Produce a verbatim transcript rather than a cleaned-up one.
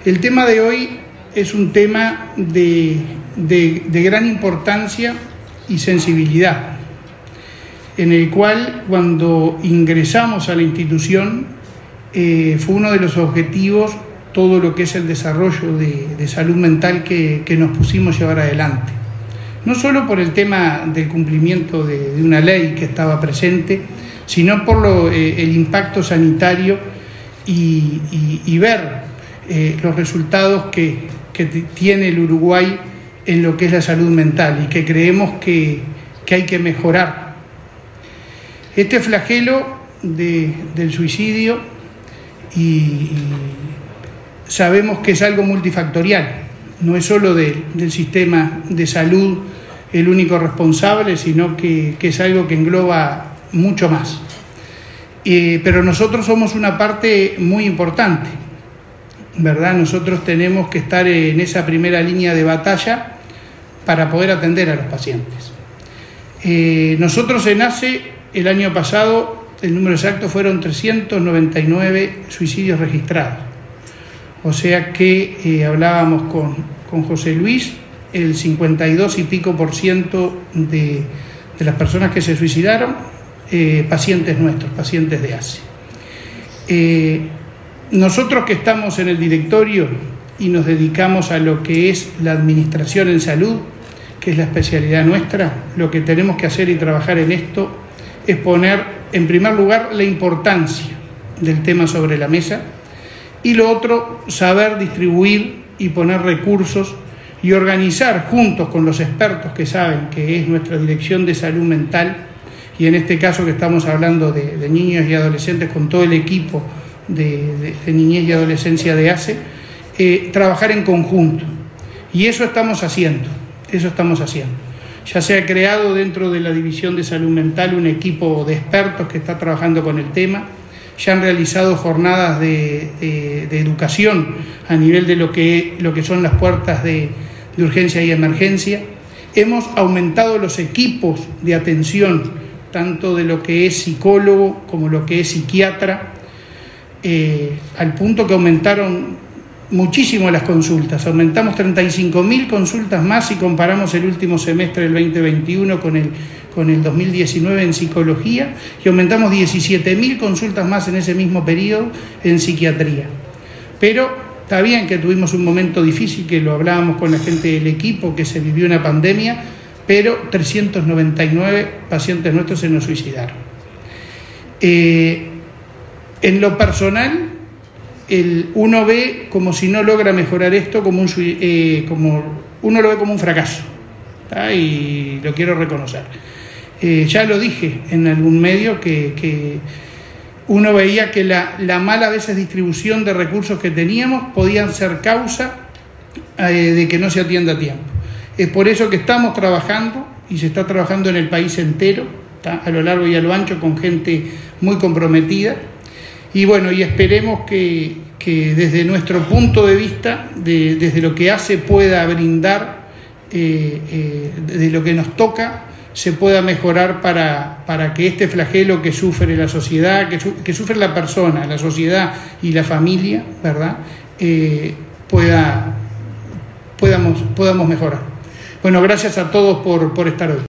El tema de hoy es un tema de, de, de gran importancia y sensibilidad, en el cual cuando ingresamos a la institución eh, fue uno de los objetivos todo lo que es el desarrollo de, de salud mental que, que nos pusimos llevar adelante. No solo por el tema del cumplimiento de, de una ley que estaba presente, sino por lo, eh, el impacto sanitario y, y, y ver eh, los resultados que, que tiene el Uruguay en lo que es la salud mental y que creemos que, que hay que mejorar. Este flagelo de, del suicidio y, y sabemos que es algo multifactorial, no es solo de, del sistema de salud el único responsable, sino que, que es algo que engloba mucho más. Eh, pero nosotros somos una parte muy importante, ¿verdad? Nosotros tenemos que estar en esa primera línea de batalla para poder atender a los pacientes. Eh, nosotros en ACE, el año pasado, el número exacto fueron trescientos noventa y nueve suicidios registrados. O sea que eh, hablábamos con, con José Luis, el cincuenta y dos y pico por ciento de, de las personas que se suicidaron, eh, pacientes nuestros, pacientes de ACE. Eh, nosotros que estamos en el directorio y nos dedicamos a lo que es la administración en salud, que es la especialidad nuestra, lo que tenemos que hacer y trabajar en esto es poner en primer lugar la importancia del tema sobre la mesa y lo otro, saber distribuir y poner recursos y organizar juntos con los expertos que saben que es nuestra dirección de salud mental y en este caso que estamos hablando de, de niños y adolescentes con todo el equipo de, de, de niñez y adolescencia de ACE, eh, trabajar en conjunto y eso estamos haciendo, eso estamos haciendo. Ya se ha creado dentro de la División de Salud Mental un equipo de expertos que está trabajando con el tema, ya han realizado jornadas de, de, de educación a nivel de lo que, lo que son las puertas de, de urgencia y emergencia. Hemos aumentado los equipos de atención, tanto de lo que es psicólogo como lo que es psiquiatra, eh, al punto que aumentaron muchísimo las consultas. Aumentamos treinta y cinco mil consultas más si comparamos el último semestre del veinte veintiuno con el, con el dos mil diecinueve en psicología y aumentamos diecisiete mil consultas más en ese mismo periodo en psiquiatría. Pero está bien que tuvimos un momento difícil, que lo hablábamos con la gente del equipo, que se vivió una pandemia, pero trescientos noventa y nueve pacientes nuestros se nos suicidaron. Eh, en lo personal, el, uno ve como si no logra mejorar esto, como un, eh, como, uno lo ve como un fracaso, ¿tá? Y lo quiero reconocer. Eh, ya lo dije en algún medio que, que uno veía que la, la mala a veces distribución de recursos que teníamos podían ser causa eh, de que no se atienda a tiempo. Es por eso que estamos trabajando y se está trabajando en el país entero, ¿tá? A lo largo y a lo ancho con gente muy comprometida. Y bueno, y esperemos que, que desde nuestro punto de vista, de, desde lo que ACE pueda brindar, eh, eh, de lo que nos toca, se pueda mejorar para, para que este flagelo que sufre la sociedad, que, su, que sufre la persona, la sociedad y la familia, ¿verdad? Eh, pueda, podamos, podamos mejorar. Bueno, gracias a todos por, por estar hoy.